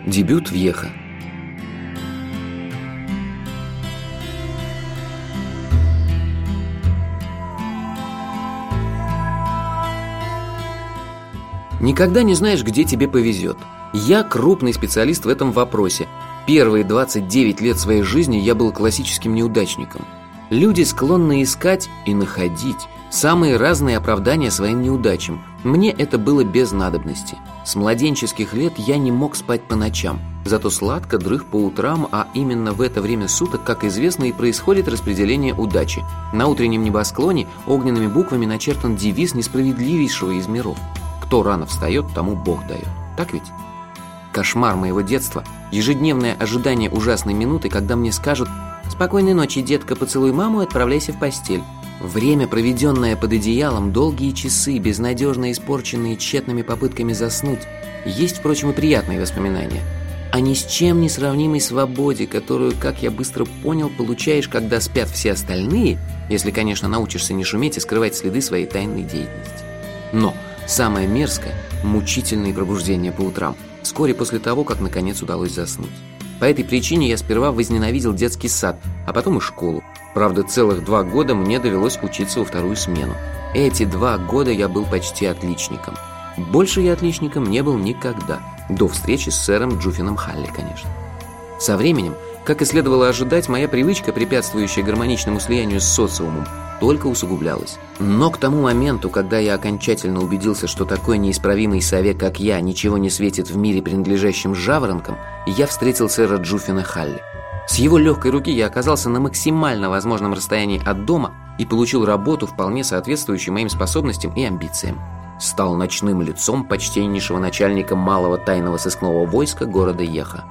Дебют Вьеха. Никогда не знаешь, где тебе повезет. Я крупный специалист в этом вопросе. Первые 29 лет своей жизни я был классическим неудачником. Люди склонны искать и находить самые разные оправдания своим неудачам. Мне это было без надобности. С младенческих лет я не мог спать по ночам, зато сладко дрых по утрам, а именно в это время суток, как известно, и происходит распределение удачи. На утреннем небосклоне огненными буквами начертан девиз несправедливейшего из миров: кто рано встает, тому Бог дает. Так ведь? Кошмар моего детства, ежедневное ожидание ужасной минуты, когда мне скажут: «Спокойной ночи, детка, поцелуй маму и отправляйся в постель». Время, проведенное под одеялом, долгие часы, безнадежно испорченные тщетными попытками заснуть, есть, впрочем, и приятные воспоминания о ни с чем не сравнимой свободе, которую, как я быстро понял, получаешь, когда спят все остальные, если, конечно, научишься не шуметь и скрывать следы своей тайной деятельности. Но самое мерзкое – мучительные пробуждения по утрам, вскоре после того, как наконец удалось заснуть. По этой причине я сперва возненавидел детский сад, а потом и школу. Правда, целых 2 года мне довелось учиться во вторую смену. Эти 2 года я был почти отличником. Больше я отличником не был никогда. До встречи с сэром Джуффином Халли, конечно. Со временем, как и следовало ожидать, моя привычка, препятствующая гармоничному слиянию с социумом, только усугублялась. Но к тому моменту, когда я окончательно убедился, что такой неисправимый совек, как я, ничего не светит в мире, принадлежащем жаворонкам, я встретил сэра Джуффина Халли. С его легкой руки я оказался на максимально возможном расстоянии от дома и получил работу, вполне соответствующую моим способностям и амбициям. Стал ночным лицом почтеннейшего начальника малого тайного сыскного войска города Йеха.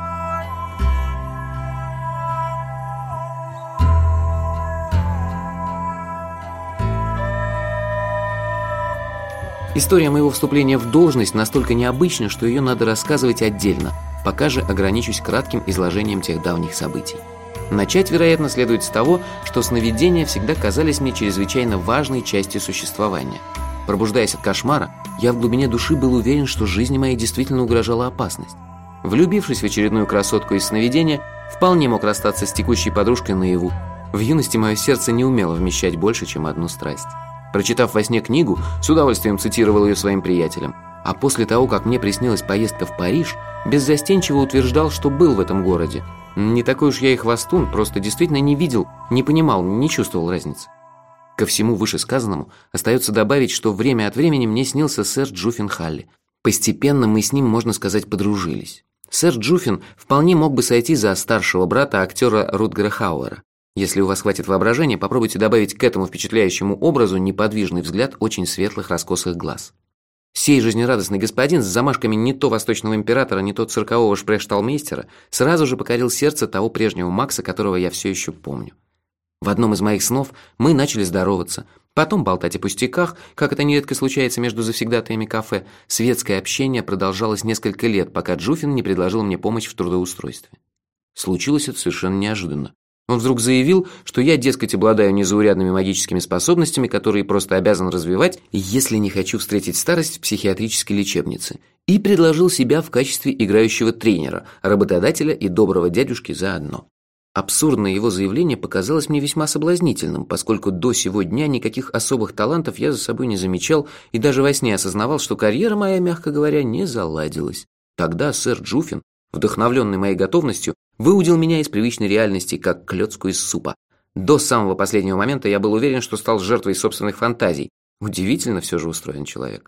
История моего вступления в должность настолько необычна, что ее надо рассказывать отдельно, пока же ограничусь кратким изложением тех давних событий. Начать, вероятно, следует с того, что сновидения всегда казались мне чрезвычайно важной частью существования. Пробуждаясь от кошмара, я в глубине души был уверен, что жизни моей действительно угрожала опасность. Влюбившись в очередную красотку из сновидения, вполне мог расстаться с текущей подружкой наяву. В юности мое сердце не умело вмещать больше, чем одну страсть. Прочитав во сне книгу, с удовольствием цитировал ее своим приятелям. А после того, как мне приснилась поездка в Париж, беззастенчиво утверждал, что был в этом городе. Не такой уж я и хвастун, просто действительно не видел, не понимал, не чувствовал разницы. Ко всему вышесказанному остается добавить, что время от времени мне снился сэр Джуффин Халли. Постепенно мы с ним, можно сказать, подружились. Сэр Джуффин вполне мог бы сойти за старшего брата актера Рутгера Хауэра. Если у вас хватит воображения, попробуйте добавить к этому впечатляющему образу неподвижный взгляд очень светлых раскосых глаз. Сей жизнерадостный господин с замашками не то восточного императора, не то циркового шпрехшталмейстера сразу же покорил сердце того прежнего Макса, которого я все еще помню. В одном из моих снов мы начали здороваться, потом болтать о пустяках, как это нередко случается между завсегдатаями кафе. Светское общение продолжалось несколько лет, пока Джуффин не предложил мне помощь в трудоустройстве. Случилось это совершенно неожиданно. Он вдруг заявил, что я, дескать, обладаю незаурядными магическими способностями, которые просто обязан развивать, если не хочу встретить старость в психиатрической лечебнице, и предложил себя в качестве играющего тренера, работодателя и доброго дядюшки заодно. Абсурдное его заявление показалось мне весьма соблазнительным, поскольку до сего дня никаких особых талантов я за собой не замечал и даже во сне осознавал, что карьера моя, мягко говоря, не заладилась. Тогда сэр Джуффин, вдохновленный моей готовностью, выудил меня из привычной реальности, как клёцку из супа. До самого последнего момента я был уверен, что стал жертвой собственных фантазий. Удивительно все же устроен человек.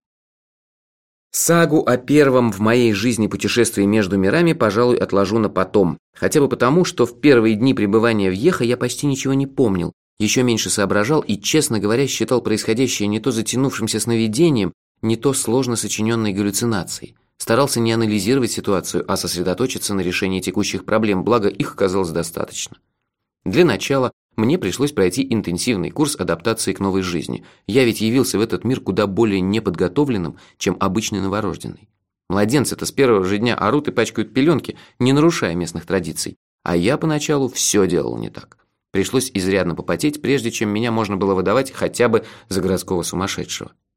Сагу о первом в моей жизни путешествии между мирами, пожалуй, отложу на потом. Хотя бы потому, что в первые дни пребывания в Йеха я почти ничего не помнил, еще меньше соображал и, честно говоря, считал происходящее не то затянувшимся сновидением, не то сложно сочиненной галлюцинацией. Старался не анализировать ситуацию, а сосредоточиться на решении текущих проблем, благо их оказалось достаточно. Для начала мне пришлось пройти интенсивный курс адаптации к новой жизни. Я ведь явился в этот мир куда более неподготовленным, чем обычный новорожденный. Младенцы-то с первого же дня орут и пачкают пеленки, не нарушая местных традиций. А я поначалу все делал не так. Пришлось изрядно попотеть, прежде чем меня можно было выдавать хотя бы за городского сумасшедшего.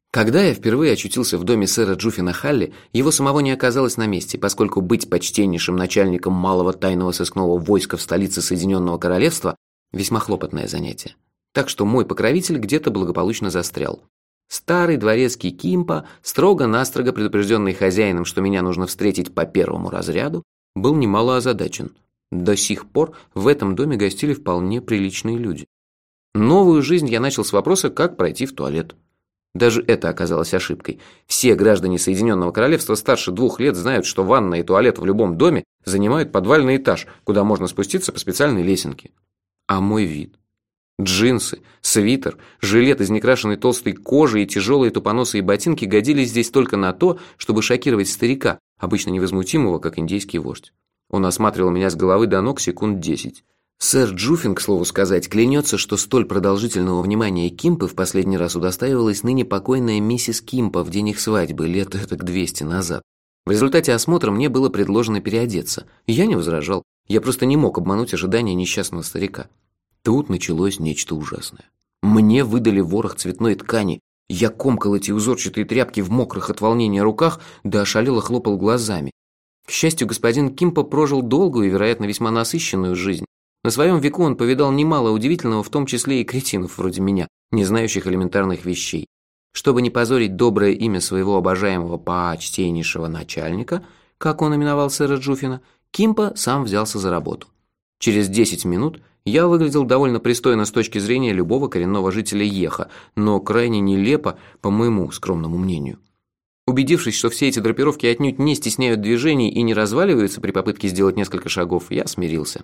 Когда я впервые очутился в доме сэра Джуффина Халли, его самого не оказалось на месте, поскольку быть почтеннейшим начальником малого тайного сыскного войска в столице Соединенного Королевства – весьма хлопотное занятие. Так что мой покровитель где-то благополучно застрял. Старый дворецкий Кимпа, строго-настрого предупрежденный хозяином, что меня нужно встретить по первому разряду, был немало озадачен. До сих пор в этом доме гостили вполне приличные люди. Новую жизнь я начал с вопроса, как пройти в туалет. Даже это оказалось ошибкой. Все граждане Соединенного Королевства старше 2 лет знают, что ванна и туалет в любом доме занимают подвальный этаж, куда можно спуститься по специальной лесенке. А мой вид? Джинсы, свитер, жилет из некрашенной толстой кожи и тяжелые тупоносые ботинки годились здесь только на то, чтобы шокировать старика, обычно невозмутимого, как индейский вождь. Он осматривал меня с головы до ног секунд 10. Сэр Джуффин, к слову сказать, клянется, что столь продолжительного внимания Кимпы в последний раз удостаивалась ныне покойная миссис Кимпа в день их свадьбы, лет этак 200 назад. В результате осмотра мне было предложено переодеться. Я не возражал, я просто не мог обмануть ожидания несчастного старика. Тут началось нечто ужасное. Мне выдали ворох цветной ткани. Я комкал эти узорчатые тряпки в мокрых от волнения руках, да ошалело хлопал глазами. К счастью, господин Кимпа прожил долгую и, вероятно, весьма насыщенную жизнь. На своем веку он повидал немало удивительного, в том числе и кретинов вроде меня, не знающих элементарных вещей. Чтобы не позорить доброе имя своего обожаемого почтеннейшего начальника, как он именовал сэра Джуффина, Кимпа сам взялся за работу. Через 10 минут я выглядел довольно пристойно с точки зрения любого коренного жителя Йеха, но крайне нелепо, по моему скромному мнению. Убедившись, что все эти драпировки отнюдь не стесняют движений и не разваливаются при попытке сделать несколько шагов, я смирился.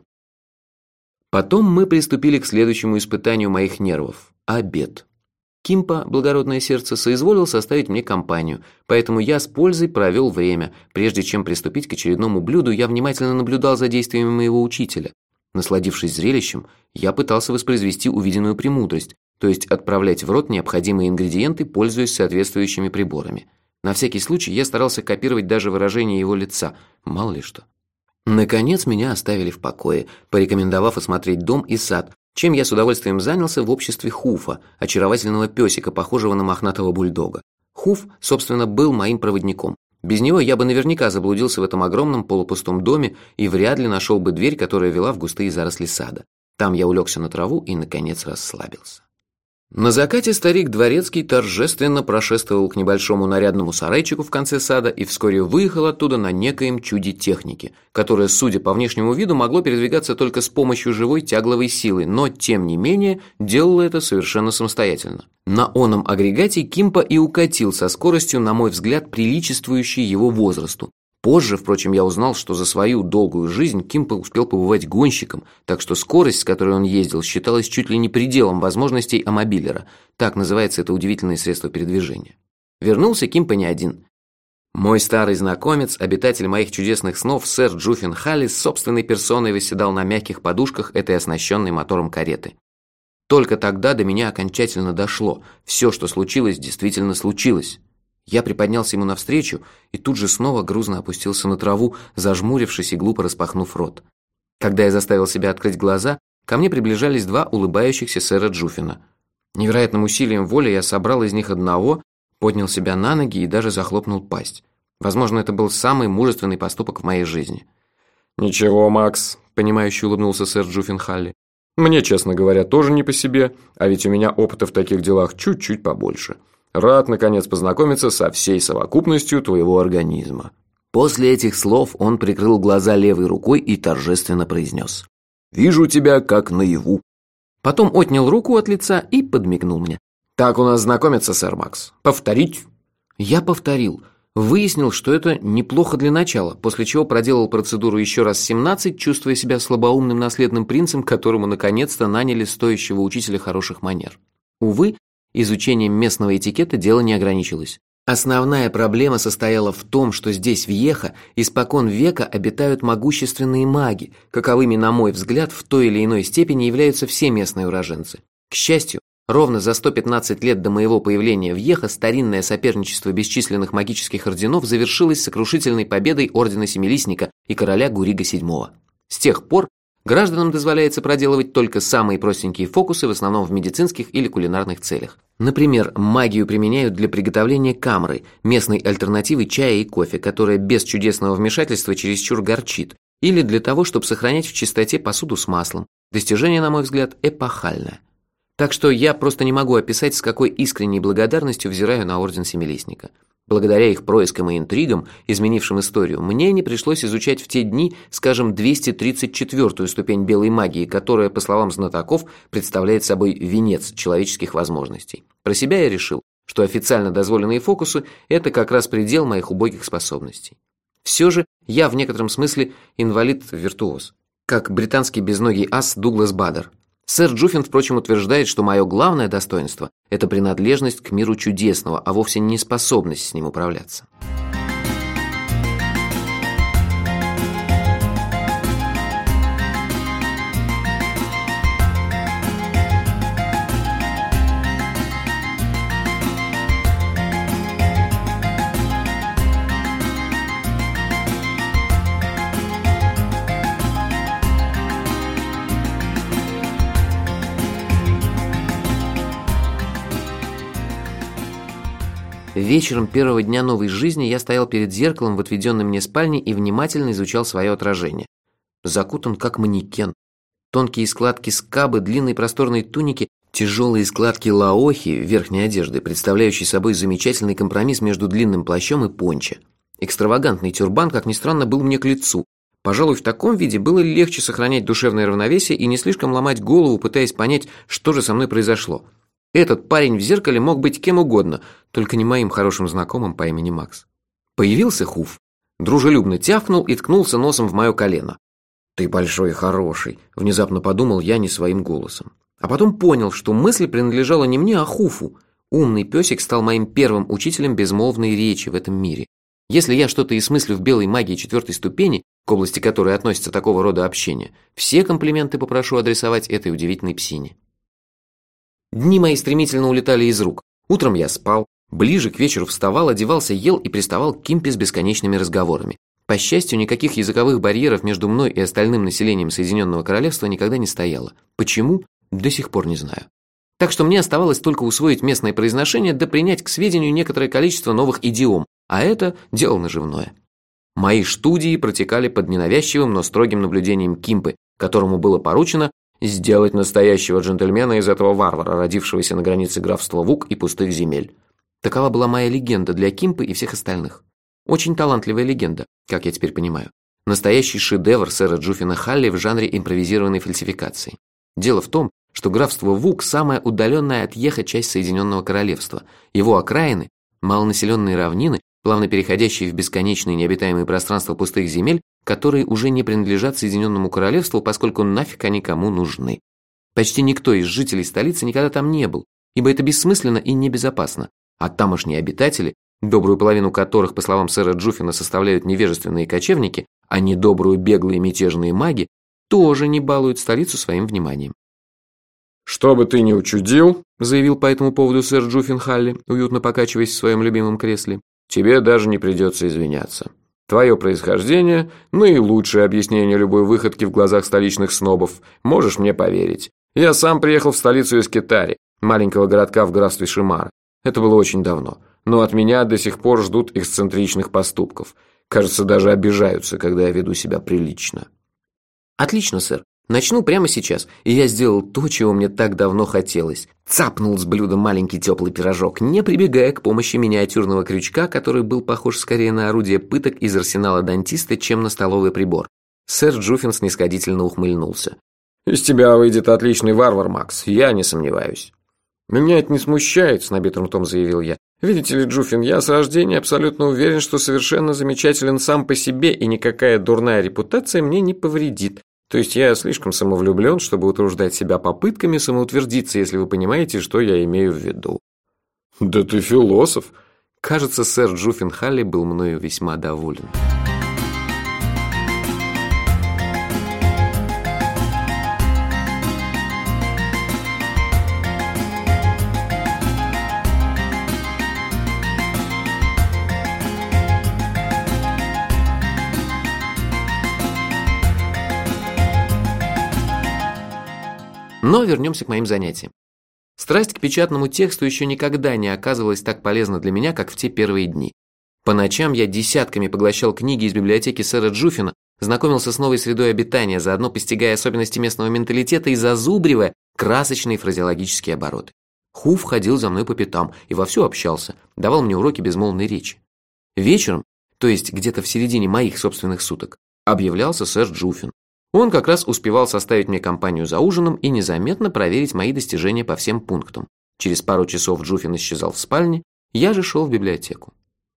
Потом мы приступили к следующему испытанию моих нервов – обед. Кимпа, благородное сердце, соизволил составить мне компанию, поэтому я с пользой провел время. Прежде чем приступить к очередному блюду, я внимательно наблюдал за действиями моего учителя. Насладившись зрелищем, я пытался воспроизвести увиденную премудрость, то есть отправлять в рот необходимые ингредиенты, пользуясь соответствующими приборами. На всякий случай я старался копировать даже выражение его лица, мало ли что. Наконец меня оставили в покое, порекомендовав осмотреть дом и сад, чем я с удовольствием занялся в обществе Хуфа, очаровательного песика, похожего на мохнатого бульдога. Хуф, собственно, был моим проводником. Без него я бы наверняка заблудился в этом огромном полупустом доме и вряд ли нашел бы дверь, которая вела в густые заросли сада. Там я улегся на траву и, наконец, расслабился. На закате старик Дворецкий торжественно прошествовал к небольшому нарядному сарайчику в конце сада и вскоре выехал оттуда на некоем чуде техники, которое, судя по внешнему виду, могло передвигаться только с помощью живой тягловой силы, но, тем не менее, делало это совершенно самостоятельно. На оном агрегате Кимпа и укатил со скоростью, на мой взгляд, приличествующей его возрасту. Позже, впрочем, я узнал, что за свою долгую жизнь Кимпа успел побывать гонщиком, так что скорость, с которой он ездил, считалась чуть ли не пределом возможностей амобилера. Так называется это удивительное средство передвижения. Вернулся Кимпа не один. Мой старый знакомец, обитатель моих чудесных снов, сэр Джуффин Халли, с собственной персоной восседал на мягких подушках этой оснащенной мотором кареты. Только тогда до меня окончательно дошло. Все, что случилось, действительно случилось. Я приподнялся ему навстречу и тут же снова грузно опустился на траву, зажмурившись и глупо распахнув рот. Когда я заставил себя открыть глаза, ко мне приближались 2 улыбающихся сэра Джуффина. Невероятным усилием воли я собрал из них одного, поднял себя на ноги и даже захлопнул пасть. Возможно, это был самый мужественный поступок в моей жизни. «Ничего, Макс», — понимающе улыбнулся сэр Джуффин Халли. «Мне, честно говоря, тоже не по себе, а ведь у меня опыта в таких делах чуть-чуть побольше. Рад, наконец, познакомиться со всей совокупностью твоего организма». После этих слов он прикрыл глаза левой рукой и торжественно произнес: «Вижу тебя как наяву». Потом отнял руку от лица и подмигнул мне. «Так у нас знакомиться, сэр Макс. Повторить?» Я повторил. Выяснил, что это неплохо для начала, после чего проделал процедуру еще раз 17, чувствуя себя слабоумным наследным принцем, которому наконец-то наняли стоящего учителя хороших манер. Увы, изучением местного этикета дело не ограничилось. Основная проблема состояла в том, что здесь, в Йеха, испокон века обитают могущественные маги, каковыми, на мой взгляд, в той или иной степени являются все местные уроженцы. К счастью, ровно за 115 лет до моего появления в Йеха старинное соперничество бесчисленных магических орденов завершилось сокрушительной победой Ордена Семилистника и короля Гурига VII. С тех пор Гражданам дозволяется проделывать только самые простенькие фокусы, в основном в медицинских или кулинарных целях. Например, магию применяют для приготовления камры, местной альтернативы чая и кофе, которая без чудесного вмешательства чересчур горчит, или для того, чтобы сохранять в чистоте посуду с маслом. Достижение, на мой взгляд, эпохальное. Так что я просто не могу описать, с какой искренней благодарностью взираю на Орден Семилистника. Благодаря их проискам и интригам, изменившим историю, мне не пришлось изучать в те дни, скажем, 234-ю ступень белой магии, которая, по словам знатоков, представляет собой венец человеческих возможностей. Про себя я решил, что официально дозволенные фокусы – это как раз предел моих убогих способностей. Все же я в некотором смысле инвалид-виртуоз, как британский безногий ас Дуглас Бадер. Сэр Джуффин, впрочем, утверждает, что мое главное достоинство – это принадлежность к миру чудесного, а вовсе не способность с ним управляться. Вечером первого дня новой жизни я стоял перед зеркалом в отведенной мне спальне и внимательно изучал свое отражение. Закутан как манекен. Тонкие складки скабы, длинные просторные туники, тяжелые складки лаохи верхней одежды, представляющие собой замечательный компромисс между длинным плащом и пончо. Экстравагантный тюрбан, как ни странно, был мне к лицу. Пожалуй, в таком виде было легче сохранять душевное равновесие и не слишком ломать голову, пытаясь понять, что же со мной произошло. Этот парень в зеркале мог быть кем угодно, только не моим хорошим знакомым по имени Макс. Появился Хуф, дружелюбно тявкнул и ткнулся носом в мое колено. «Ты большой и хороший», – внезапно подумал я не своим голосом. А потом понял, что мысль принадлежала не мне, а Хуфу. Умный песик стал моим первым учителем безмолвной речи в этом мире. Если я что-то и смыслю в белой магии 4-й ступени, к области которой относится такого рода общение, все комплименты попрошу адресовать этой удивительной псине. Дни мои стремительно улетали из рук. Утром я спал, ближе к вечеру вставал, одевался, ел и приставал к Кимпе с бесконечными разговорами. По счастью, никаких языковых барьеров между мной и остальным населением Соединенного Королевства никогда не стояло. Почему? До сих пор не знаю. Так что мне оставалось только усвоить местное произношение да принять к сведению некоторое количество новых идиом, а это дело наживное. Мои студии протекали под ненавязчивым, но строгим наблюдением Кимпы, которому было поручено сделать настоящего джентльмена из этого варвара, родившегося на границе графства Вук и пустых земель. Такова была моя легенда для Кимпы и всех остальных. Очень талантливая легенда, как я теперь понимаю. Настоящий шедевр сэра Джуффина Халли в жанре импровизированной фальсификации. Дело в том, что графство Вук – самая удаленная от Еха часть Соединенного Королевства. Его окраины, малонаселенные равнины, плавно переходящие в бесконечные необитаемые пространства пустых земель, которые уже не принадлежат Соединенному Королевству, поскольку нафиг они кому нужны. Почти никто из жителей столицы никогда там не был, ибо это бессмысленно и небезопасно, а тамошние обитатели, добрую половину которых, по словам сэра Джуффина, составляют невежественные кочевники, а не добрую беглые мятежные маги, тоже не балуют столицу своим вниманием. «Что бы ты ни учудил», – заявил по этому поводу сэр Джуффин Халли, уютно покачиваясь в своем любимом кресле, – «тебе даже не придется извиняться. Твое происхождение – наилучшее объяснение любой выходки в глазах столичных снобов, можешь мне поверить. Я сам приехал в столицу из Кетари, маленького городка в графстве Шимара. Это было очень давно, но от меня до сих пор ждут эксцентричных поступков. Кажется, даже обижаются, когда я веду себя прилично». «Отлично, сэр. Начну прямо сейчас, и я сделал то, чего мне так давно хотелось. Цапнул с блюда маленький теплый пирожок, не прибегая к помощи миниатюрного крючка, который был похож скорее на орудие пыток из арсенала дантиста, чем на столовый прибор. Сэр Джуффин снисходительно ухмыльнулся. «Из тебя выйдет отличный варвар, Макс, я не сомневаюсь». «Меня это не смущает», — с набитым ртом заявил я. «Видите ли, Джуффин, я с рождения абсолютно уверен, что совершенно замечателен сам по себе, и никакая дурная репутация мне не повредит. То есть я слишком самовлюблен, чтобы утруждать себя попытками самоутвердиться, если вы понимаете, что я имею в виду». «Да ты философ!» Кажется, сэр Джуффин Халли был мною весьма доволен. Но вернемся к моим занятиям. Страсть к печатному тексту еще никогда не оказывалась так полезна для меня, как в те первые дни. По ночам я десятками поглощал книги из библиотеки сэра Джуффина, знакомился с новой средой обитания, заодно постигая особенности местного менталитета и зазубривая красочные фразеологические обороты. Хуф ходил за мной по пятам и вовсю общался, давал мне уроки безмолвной речи. Вечером, то есть где-то в середине моих собственных суток, объявлялся сэр Джуффин. Он как раз успевал составить мне компанию за ужином и незаметно проверить мои достижения по всем пунктам. Через пару часов Джуффин исчезал в спальне, я же шел в библиотеку.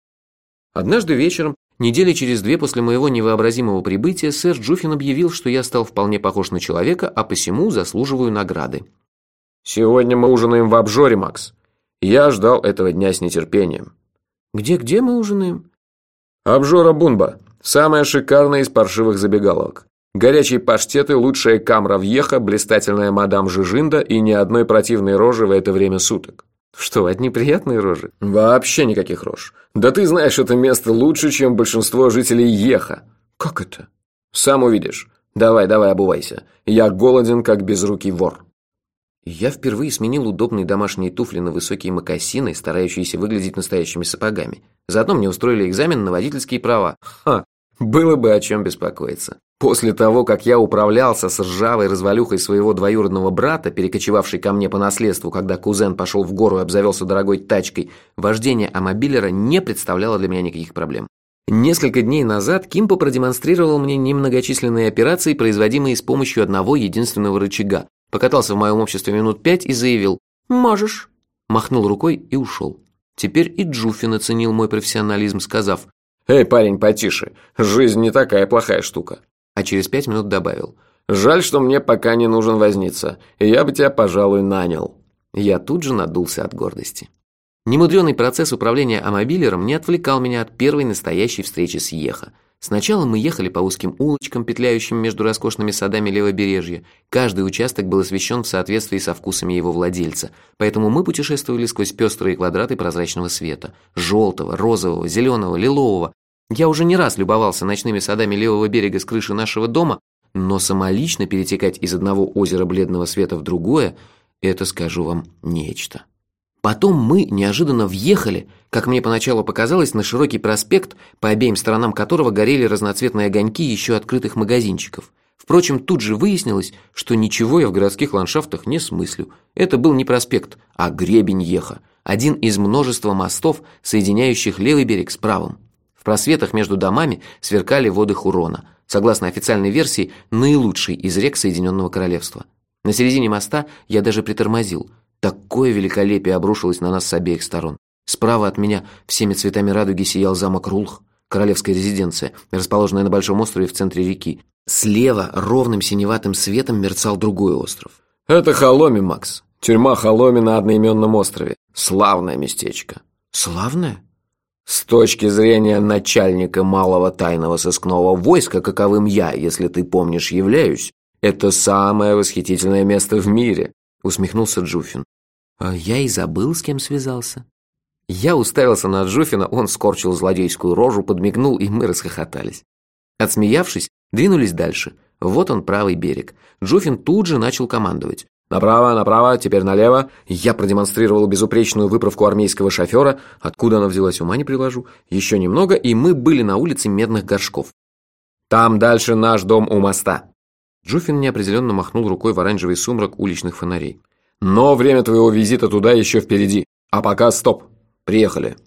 Однажды вечером, недели через 2 после моего невообразимого прибытия, сэр Джуффин объявил, что я стал вполне похож на человека, а посему заслуживаю награды. «Сегодня мы ужинаем в обжоре, Макс. Я ждал этого дня с нетерпением». «Где мы ужинаем?» «Обжора Бунба. Самая шикарная из паршивых забегаловок. Горячие паштеты, лучшая камра вьеха, блистательная мадам Жижинда и ни одной противной рожи в это время суток». «Что, одни приятные рожи?» «Вообще никаких рож. Да ты знаешь, это место лучше, чем большинство жителей Еха». «Как это?» «Сам увидишь. Давай, обувайся. Я голоден, как безрукий вор». Я впервые сменил удобные домашние туфли на высокие мокасины, старающиеся выглядеть настоящими сапогами. Заодно мне устроили экзамен на водительские права. Было бы о чем беспокоиться. После того, как я управлялся с ржавой развалюхой своего двоюродного брата, перекочевавшей ко мне по наследству, когда кузен пошел в гору и обзавелся дорогой тачкой, вождение амобилера не представляло для меня никаких проблем. Несколько дней назад Кимпо продемонстрировал мне немногочисленные операции, производимые с помощью одного единственного рычага. Покатался в моем обществе минут 5 и заявил «Можешь». Махнул рукой и ушел. Теперь и Джуффин оценил мой профессионализм, сказав «Эй, парень, потише, жизнь не такая плохая штука». А через 5 минут добавил «Жаль, что мне пока не нужен возница, и я бы тебя, пожалуй, нанял». Я тут же надулся от гордости. Немудренный процесс управления амобилером не отвлекал меня от первой настоящей встречи с Еха. Сначала мы ехали по узким улочкам, петляющим между роскошными садами левобережья. Каждый участок был освещен в соответствии со вкусами его владельца, поэтому мы путешествовали сквозь пестрые квадраты прозрачного света. Желтого, розового, зеленого, лилового. Я уже не раз любовался ночными садами левого берега с крыши нашего дома, но самолично перетекать из одного озера бледного света в другое – это, скажу вам, нечто. Потом мы неожиданно въехали, как мне поначалу показалось, на широкий проспект, по обеим сторонам которого горели разноцветные огоньки еще открытых магазинчиков. Впрочем, тут же выяснилось, что ничего я в городских ландшафтах не смыслю. Это был не проспект, а гребень Еха, один из множества мостов, соединяющих левый берег с правым. В просветах между домами сверкали воды Хурона, согласно официальной версии, наилучшей из рек Соединенного Королевства. На середине моста я даже притормозил. Такое великолепие обрушилось на нас с обеих сторон. Справа от меня всеми цветами радуги сиял замок Рулх, королевская резиденция, расположенная на большом острове в центре реки. Слева ровным синеватым светом мерцал другой остров. «Это Халоми, Макс. Тюрьма Халоми на одноименном острове. Славное местечко». «Славное?» «С точки зрения начальника малого тайного сыскного войска, каковым я, если ты помнишь, являюсь, это самое восхитительное место в мире», усмехнулся Джуффин. А я и забыл, с кем связался. Я уставился на Джуффина, он скорчил злодейскую рожу, подмигнул, и мы расхохотались. Отсмеявшись, двинулись дальше. Вот он, правый берег. Джуффин тут же начал командовать. «Направо, теперь налево». Я продемонстрировал безупречную выправку армейского шофера. Откуда она взялась, ума не приложу. Еще немного, и мы были на улице Медных Горшков. «Там дальше наш дом у моста». Джуффин неопределенно махнул рукой в оранжевый сумрак уличных фонарей. «Но время твоего визита туда еще впереди. А пока стоп. Приехали».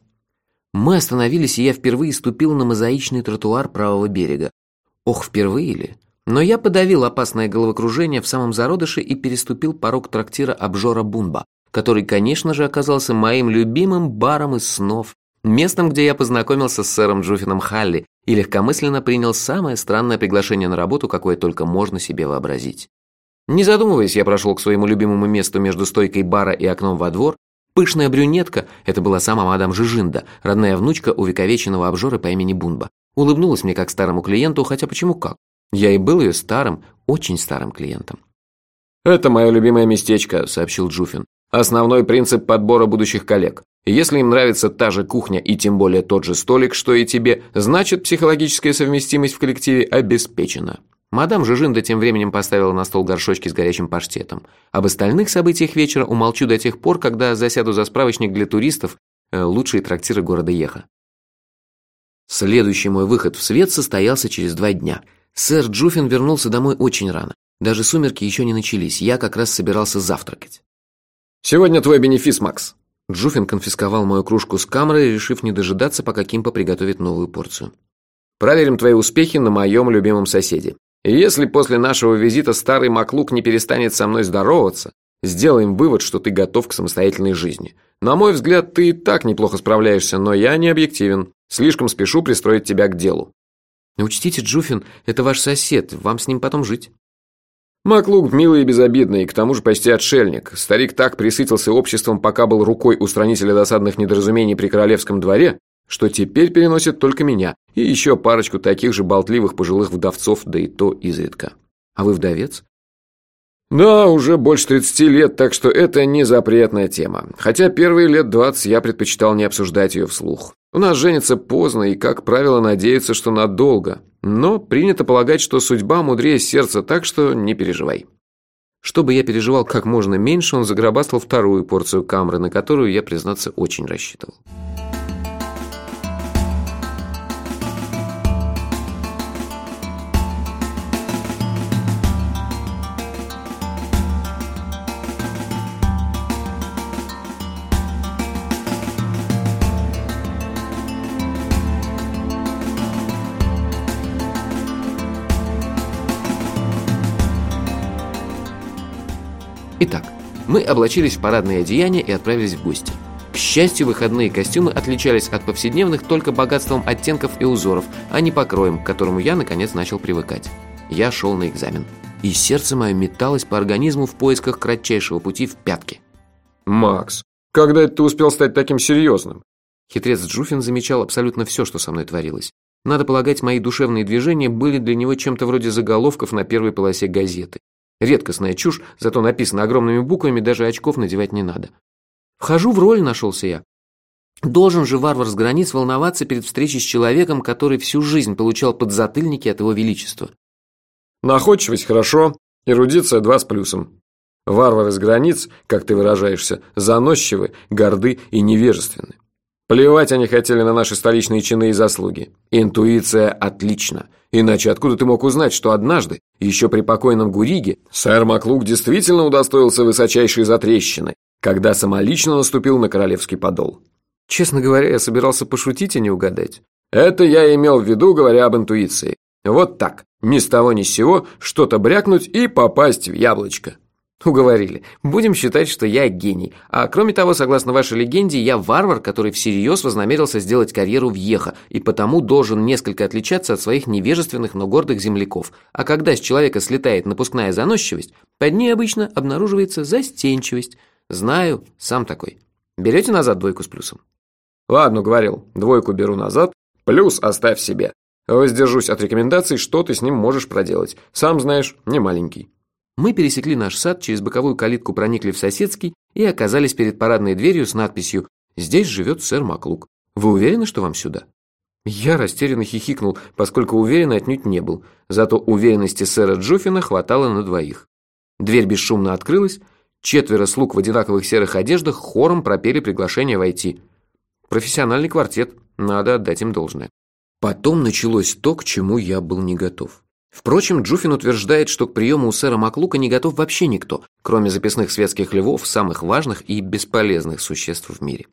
Мы остановились, и я впервые ступил на мозаичный тротуар правого берега. Ох, впервые ли? Но я подавил опасное головокружение в самом зародыше и переступил порог трактира обжора Бунба, который, конечно же, оказался моим любимым баром из снов, местом, где я познакомился с сэром Джуффином Халли и легкомысленно принял самое странное приглашение на работу, какое только можно себе вообразить. Не задумываясь, я прошел к своему любимому месту между стойкой бара и окном во двор. Пышная брюнетка, это была сама мадам Жижинда, родная внучка увековеченного обжора по имени Бунба, улыбнулась мне как старому клиенту, хотя почему как? Я и был ее старым, очень старым клиентом. «Это мое любимое местечко», — сообщил Джуффин. «Основной принцип подбора будущих коллег. Если им нравится та же кухня и тем более тот же столик, что и тебе, значит, психологическая совместимость в коллективе обеспечена». Мадам Жижинда тем временем поставила на стол горшочки с горячим паштетом. Об остальных событиях вечера умолчу до тех пор, когда засяду за справочник для туристов «Лучшие трактиры города Йеха». Следующий мой выход в свет состоялся через 2 дня. Сэр Джуффин вернулся домой очень рано. Даже сумерки еще не начались, я как раз собирался завтракать. «Сегодня твой бенефис, Макс». Джуффин конфисковал мою кружку с камерой, решив не дожидаться, пока Кимпа приготовит новую порцию. «Проверим твои успехи на моем любимом соседе. И если после нашего визита старый Маклук не перестанет со мной здороваться, сделаем вывод, что ты готов к самостоятельной жизни. На мой взгляд, ты и так неплохо справляешься, но я не объективен. Слишком спешу пристроить тебя к делу». «Учтите, Джуффин, это ваш сосед, вам с ним потом жить». Маклук милый и безобидный, и к тому же почти отшельник. Старик так присытился обществом, пока был рукой устранителя досадных недоразумений при королевском дворе, что теперь переносит только меня и еще парочку таких же болтливых пожилых вдовцов, да и то изредка. А вы вдовец? Да, уже больше 30 лет, так что это не запретная тема. Хотя первые лет 20 я предпочитал не обсуждать ее вслух. У нас женятся поздно и, как правило, надеются, что надолго. Но принято полагать, что судьба мудрее сердца, так что не переживай. Чтобы я переживал как можно меньше, он загробастал вторую порцию камры, на которую я, признаться, очень рассчитывал. Итак, мы облачились в парадные одеяния и отправились в гости. К счастью, выходные костюмы отличались от повседневных только богатством оттенков и узоров, а не покроем, к которому я, наконец, начал привыкать. Я шел на экзамен, и сердце мое металось по организму в поисках кратчайшего пути в пятки. «Макс, когда это ты успел стать таким серьезным?» Хитрец Джуффин замечал абсолютно все, что со мной творилось. Надо полагать, мои душевные движения были для него чем-то вроде заголовков на первой полосе газеты. Редкостная чушь, зато написано огромными буквами, даже очков надевать не надо. Вхожу в роль, нашелся я. Должен же варвар с границ волноваться перед встречей с человеком, который всю жизнь получал подзатыльники от его величества. Находчивость хорошо, эрудиция 2 с плюсом. Варвары с границ, как ты выражаешься, заносчивы, горды и невежественны. Плевать они хотели на наши столичные чины и заслуги. Интуиция отлична. Иначе откуда ты мог узнать, что однажды, еще при покойном Гуриге, сэр Маклук действительно удостоился высочайшей затрещины, когда самолично наступил на королевский подол? Честно говоря, я собирался пошутить, а не угадать. Это я имел в виду, говоря об интуиции. Вот так, ни с того ни с сего, что-то брякнуть и попасть в яблочко. Уговорили. Будем считать, что я гений. А кроме того, согласно вашей легенде, я варвар, который всерьез вознамерился сделать карьеру в Йеха, и потому должен несколько отличаться от своих невежественных, но гордых земляков. А когда с человека слетает напускная заносчивость, под ней обычно обнаруживается застенчивость. Знаю, сам такой. Берете назад 2 с плюсом? Ладно, говорил, 2 беру назад, плюс оставь себе. Воздержусь от рекомендаций, что ты с ним можешь проделать. Сам знаешь, не маленький. Мы пересекли наш сад, через боковую калитку проникли в соседский и оказались перед парадной дверью с надписью «Здесь живет сэр Маклук. Вы уверены, что вам сюда?» Я растерянно хихикнул, поскольку уверен отнюдь не был. Зато уверенности сэра Джуффина хватало на 2. Дверь бесшумно открылась, 4 слуг в одинаковых серых одеждах хором пропели приглашение войти. Профессиональный квартет, надо отдать им должное. Потом началось то, к чему я был не готов. Впрочем, Джуффин утверждает, что к приему у сэра Маклука не готов вообще никто, кроме записных светских львов, самых важных и бесполезных существ в мире.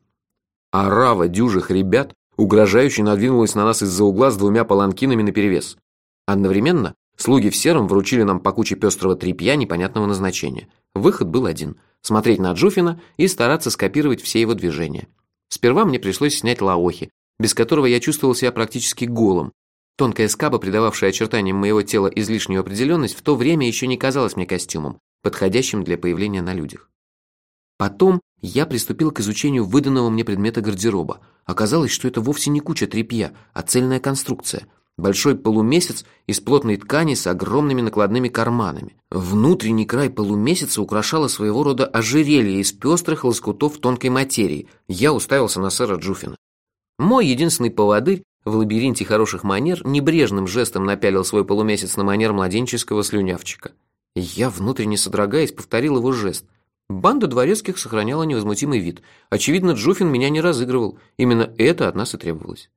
Орава дюжих ребят угрожающе надвинулась на нас из-за угла с 2 паланкинами наперевес. Одновременно слуги в сером вручили нам по куче пестрого тряпья непонятного назначения. Выход был один – смотреть на Джуффина и стараться скопировать все его движения. Сперва мне пришлось снять лаохи, без которого я чувствовал себя практически голым. Тонкая скаба, придававшая очертаниям моего тела излишнюю определенность, в то время еще не казалась мне костюмом, подходящим для появления на людях. Потом я приступил к изучению выданного мне предмета гардероба. Оказалось, что это вовсе не куча тряпья, а цельная конструкция. Большой полумесяц из плотной ткани с огромными накладными карманами. Внутренний край полумесяца украшало своего рода ожерелье из пестрых лоскутов тонкой материи. Я уставился на сэра Джуффина. Мой единственный поводырь в лабиринте хороших манер небрежным жестом напялил свой полумесяц на манер младенческого слюнявчика. Я, внутренне содрогаясь, повторил его жест. Банда дворецких сохраняла невозмутимый вид. Очевидно, Джуфин меня не разыгрывал. Именно это от нас и требовалось.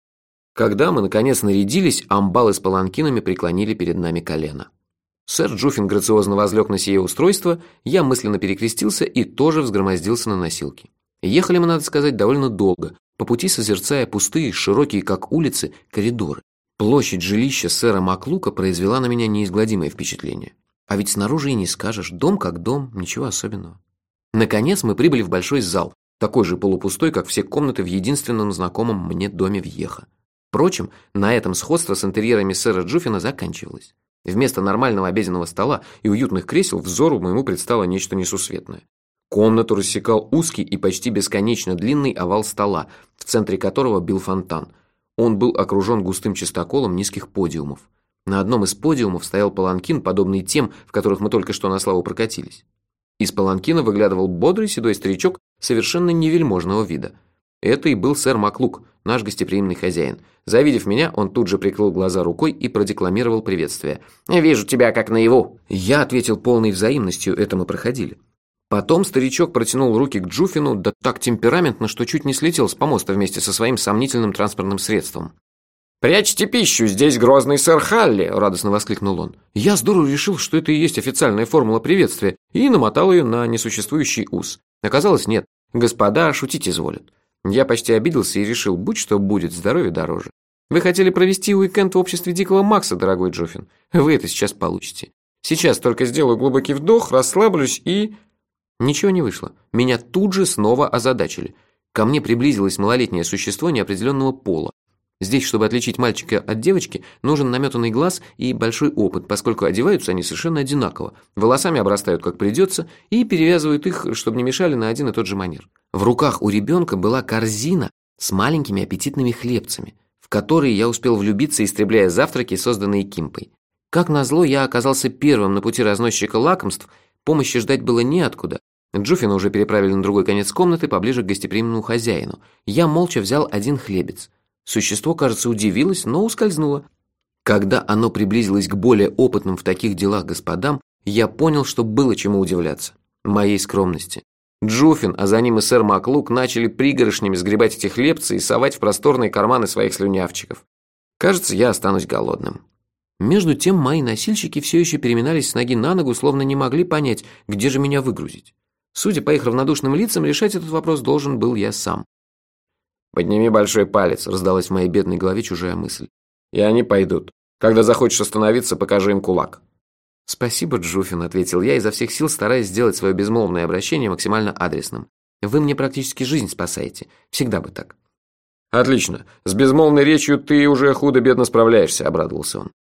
Когда мы, наконец, нарядились, амбалы с паланкинами преклонили перед нами колено. Сэр Джуфин грациозно возлег на сие устройство, я мысленно перекрестился и тоже взгромоздился на носилки. Ехали мы, надо сказать, довольно долго, по пути созерцая пустые, широкие, как улицы, коридоры. Площадь жилища сэра Маклука произвела на меня неизгладимое впечатление. А ведь снаружи и не скажешь, дом как дом, ничего особенного. Наконец мы прибыли в большой зал, такой же полупустой, как все комнаты в единственном знакомом мне доме Вьеха. Впрочем, на этом сходство с интерьерами сэра Джуфина заканчивалось. Вместо нормального обеденного стола и уютных кресел взору моему предстало нечто несусветное. Комнату рассекал узкий и почти бесконечно длинный овал стола, в центре которого бил фонтан. Он был окружен густым чистоколом низких подиумов. На одном из подиумов стоял паланкин, подобный тем, в которых мы только что на славу прокатились. Из паланкина выглядывал бодрый седой старичок совершенно невельможного вида. Это и был сэр Маклук, наш гостеприимный хозяин. Завидев меня, он тут же прикрыл глаза рукой и продекламировал приветствие. «Вижу тебя как наяву!» Я ответил полной взаимностью, это мы проходили. Потом старичок протянул руки к Джуфину, да так темпераментно, что чуть не слетел с помоста вместе со своим сомнительным транспортным средством. «Прячьте пищу, здесь грозный сэр Халли!» – радостно воскликнул он. Я здорово решил, что это и есть официальная формула приветствия, и намотал ее на несуществующий ус. Оказалось, нет. Господа шутить изволят. Я почти обиделся и решил, будь что будет, здоровье дороже. Вы хотели провести уикенд в обществе Дикого Макса, дорогой Джуфин. Вы это сейчас получите. Сейчас только сделаю глубокий вдох, расслаблюсь и... Ничего не вышло. Меня тут же снова озадачили. Ко мне приблизилось малолетнее существо неопределенного пола. Здесь, чтобы отличить мальчика от девочки, нужен наметанный глаз и большой опыт, поскольку одеваются они совершенно одинаково, волосами обрастают как придется и перевязывают их, чтобы не мешали на один и тот же манер. В руках у ребенка была корзина с маленькими аппетитными хлебцами, в которые я успел влюбиться, истребляя завтраки, созданные Кимпой. Как назло, я оказался первым на пути разносчика лакомств, помощи ждать было неоткуда. Джуфина уже переправили на другой конец комнаты, поближе к гостеприимному хозяину. Я молча взял один хлебец. Существо, кажется, удивилось, но ускользнуло. Когда оно приблизилось к более опытным в таких делах господам, я понял, что было чему удивляться. Моей скромности. Джуфин, а за ним и сэр Маклук начали пригоршнями сгребать эти хлебцы и совать в просторные карманы своих слюнявчиков. Кажется, я останусь голодным. Между тем мои носильщики все еще переминались с ноги на ногу, словно не могли понять, где же меня выгрузить. Судя по их равнодушным лицам, решать этот вопрос должен был я сам. «Подними большой палец», — раздалась в моей бедной голове чужая мысль. «И они пойдут. Когда захочешь остановиться, покажи им кулак». «Спасибо, Джуфин», — ответил я, изо всех сил стараясь сделать свое безмолвное обращение максимально адресным. «Вы мне практически жизнь спасаете. Всегда бы так». «Отлично. С безмолвной речью ты уже худо-бедно справляешься», — обрадовался он.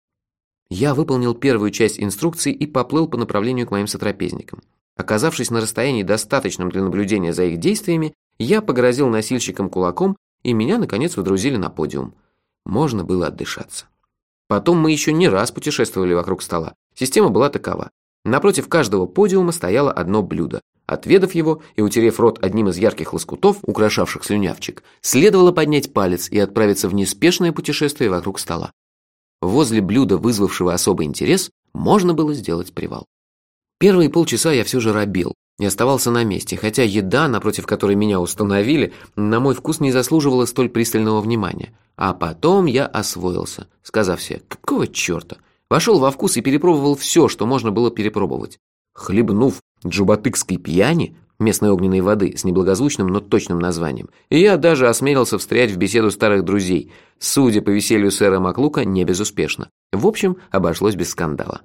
Я выполнил первую часть инструкции и поплыл по направлению к моим сотрапезникам. Оказавшись на расстоянии, достаточном для наблюдения за их действиями, я погрозил носильщикам кулаком, и меня, наконец, выдрузили на подиум. Можно было отдышаться. Потом мы еще не раз путешествовали вокруг стола. Система была такова. Напротив каждого подиума стояло одно блюдо. Отведав его и утерев рот одним из ярких лоскутов, украшавших слюнявчик, следовало поднять палец и отправиться в неспешное путешествие вокруг стола. Возле блюда, вызвавшего особый интерес, можно было сделать привал. Первые полчаса я все же робел и оставался на месте, хотя еда, напротив которой меня установили, на мой вкус не заслуживала столь пристального внимания. А потом я освоился, сказав себе: какого черта? Вошел во вкус и перепробовал все, что можно было перепробовать. Хлебнув джубатыкской пьяни, местной огненной воды с неблагозвучным, но точным названием, я даже осмелился встрять в беседу старых друзей. Судя по веселью сэра Маклука, не безуспешно. В общем, обошлось без скандала.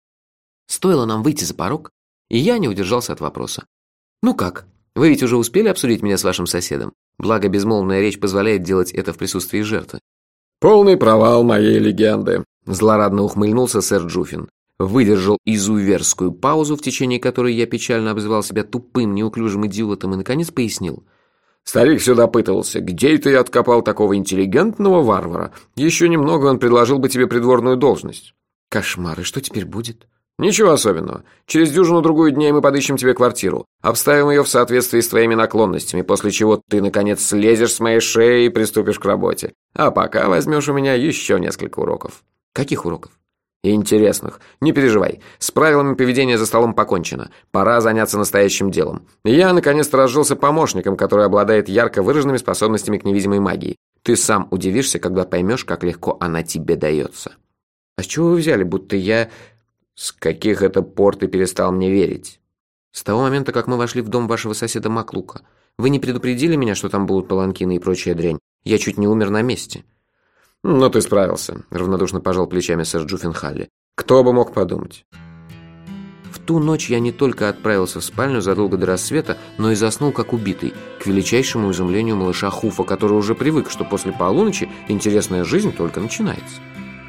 Стоило нам выйти за порог, и я не удержался от вопроса. «Ну как? Вы ведь уже успели обсудить меня с вашим соседом? Благо, безмолвная речь позволяет делать это в присутствии жертвы». «Полный провал моей легенды», — злорадно ухмыльнулся сэр Джуфин. Выдержал изуверскую паузу, в течение которой я печально обзывал себя тупым, неуклюжим идиотом, и, наконец, пояснил. «Старик сюда пытался. Где ты откопал такого интеллигентного варвара? Еще немного, он предложил бы тебе придворную должность». «Кошмар, и что теперь будет?» «Ничего особенного. Через дюжину-другую дней мы подыщем тебе квартиру. Обставим ее в соответствии с твоими наклонностями, после чего ты, наконец, слезешь с моей шеи и приступишь к работе. А пока возьмешь у меня еще несколько уроков». «Каких уроков?» «Интересных. Не переживай. С правилами поведения за столом покончено. Пора заняться настоящим делом. Я, наконец-то, разжился помощником, который обладает ярко выраженными способностями к невидимой магии. Ты сам удивишься, когда поймешь, как легко она тебе дается». «А с чего вы взяли, будто я...» «С каких это пор ты перестал мне верить?» «С того момента, как мы вошли в дом вашего соседа Маклука. Вы не предупредили меня, что там будут паланкины и прочая дрянь? Я чуть не умер на месте». «Ну, ты справился», — равнодушно пожал плечами сэр Джуффенхалли. «Кто бы мог подумать?» В ту ночь я не только отправился в спальню задолго до рассвета, но и заснул как убитый, к величайшему изумлению малыша Хуфа, который уже привык, что после полуночи интересная жизнь только начинается.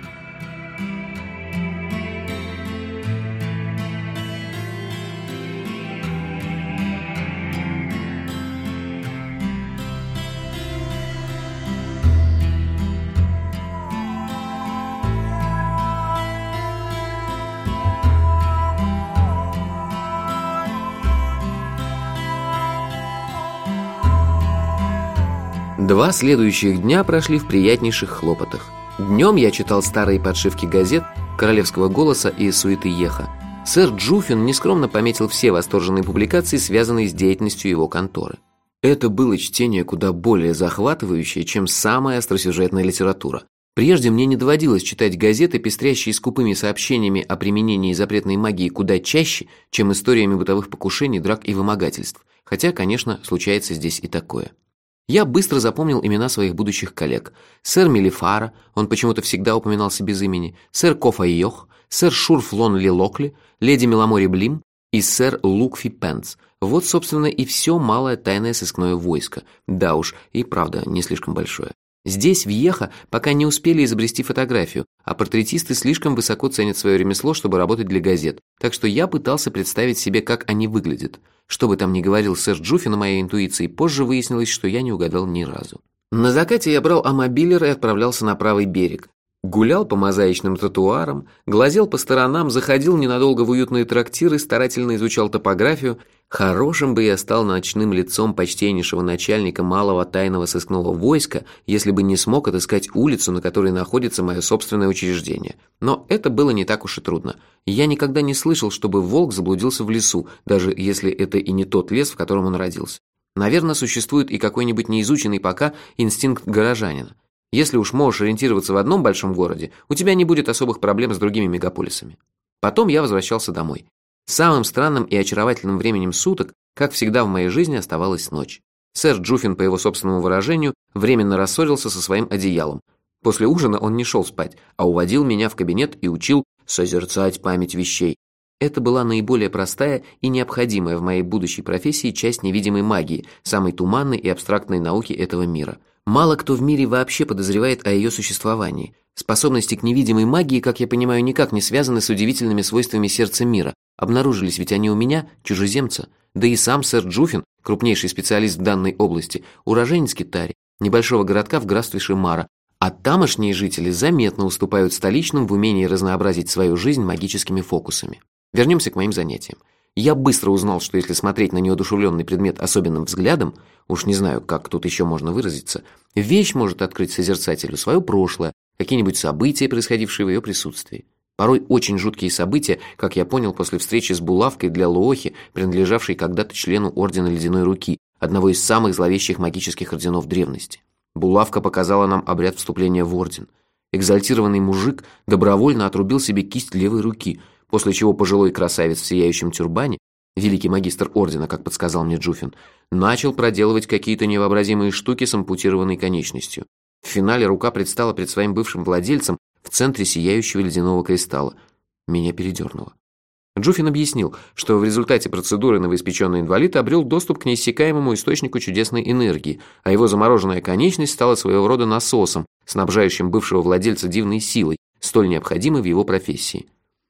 Два следующих дня прошли в приятнейших хлопотах. Днем я читал старые подшивки газет, «Королевского голоса» и «Суеты Еха». Сэр Джуффин нескромно пометил все восторженные публикации, связанные с деятельностью его конторы. Это было чтение куда более захватывающее, чем самая остросюжетная литература. Прежде мне не доводилось читать газеты, пестрящие скупыми сообщениями о применении запретной магии куда чаще, чем историями бытовых покушений, драк и вымогательств. Хотя, конечно, случается здесь и такое. Я быстро запомнил имена своих будущих коллег. Сэр Мелифара, он почему-то всегда упоминался без имени, сэр Кофа Йох, сэр Шурфлон Лилокли, леди Меламори Блим и сэр Лукфи Пенс. Вот, собственно, и все малое тайное сыскное войско. Да уж, и правда, не слишком большое. Здесь, в Еха, пока не успели изобрести фотографию, а портретисты слишком высоко ценят свое ремесло, чтобы работать для газет, так что я пытался представить себе, как они выглядят. Что бы там ни говорил сэр Джуффин о моей интуиции, позже выяснилось, что я не угадал ни разу. На закате я брал амобилер и отправлялся на правый берег. Гулял по мозаичным тротуарам, глазел по сторонам, заходил ненадолго в уютные трактиры, старательно изучал топографию. Хорошим бы я стал ночным лицом почтеннейшего начальника малого тайного сыскного войска, если бы не смог отыскать улицу, на которой находится мое собственное учреждение. Но это было не так уж и трудно. Я никогда не слышал, чтобы волк заблудился в лесу, даже если это и не тот лес, в котором он родился. Наверное, существует и какой-нибудь неизученный пока инстинкт горожанина. Если уж можешь ориентироваться в одном большом городе, у тебя не будет особых проблем с другими мегаполисами. Потом я возвращался домой. Самым странным и очаровательным временем суток, как всегда в моей жизни, оставалась ночь. Сэр Джуффин, по его собственному выражению, временно рассорился со своим одеялом. После ужина он не шел спать, а уводил меня в кабинет и учил созерцать память вещей. Это была наиболее простая и необходимая в моей будущей профессии часть невидимой магии, самой туманной и абстрактной науки этого мира. Мало кто в мире вообще подозревает о ее существовании. Способности к невидимой магии, как я понимаю, никак не связаны с удивительными свойствами сердца мира. Обнаружились ведь они у меня, чужеземца. Да и сам сэр Джуффин, крупнейший специалист в данной области, уроженец Китари, небольшого городка в графстве Шимара, а тамошние жители заметно уступают столичным в умении разнообразить свою жизнь магическими фокусами. Вернемся к моим занятиям. Я быстро узнал, что если смотреть на неодушевленный предмет особенным взглядом, уж не знаю, как тут еще можно выразиться, вещь может открыть созерцателю свое прошлое, какие-нибудь события, происходившие в ее присутствии. Порой очень жуткие события, как я понял после встречи с булавкой для Лоохи, принадлежавшей когда-то члену Ордена Ледяной Руки, одного из самых зловещих магических орденов древности. Булавка показала нам обряд вступления в Орден. Экзальтированный мужик добровольно отрубил себе кисть левой руки, после чего пожилой красавец в сияющем тюрбане, великий магистр ордена, как подсказал мне Джуффин, начал проделывать какие-то невообразимые штуки с ампутированной конечностью. В финале рука предстала пред своим бывшим владельцем в центре сияющего ледяного кристалла. Меня передернуло. Джуффин объяснил, что в результате процедуры новоиспеченный инвалид обрел доступ к неиссякаемому источнику чудесной энергии, а его замороженная конечность стала своего рода насосом, снабжающим бывшего владельца дивной силой, столь необходимой в его профессии.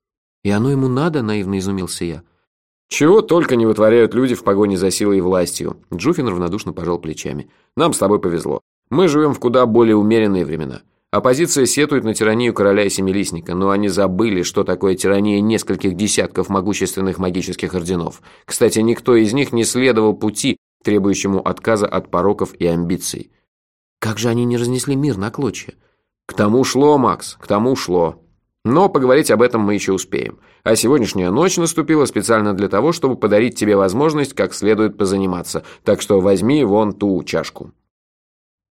«И оно ему надо?» – наивно изумился я. «Чего только не вытворяют люди в погоне за силой и властью», – Джуффин равнодушно пожал плечами. «Нам с тобой повезло. Мы живем в куда более умеренные времена. Оппозиция сетует на тиранию короля и семилистника, но они забыли, что такое тирания нескольких десятков могущественных магических орденов. Кстати, никто из них не следовал пути, требующему отказа от пороков и амбиций. Как же они не разнесли мир на клочья? К тому шло, Макс, к тому шло. Но поговорить об этом мы еще успеем. А сегодняшняя ночь наступила специально для того, чтобы подарить тебе возможность как следует позаниматься. Так что возьми вон ту чашку.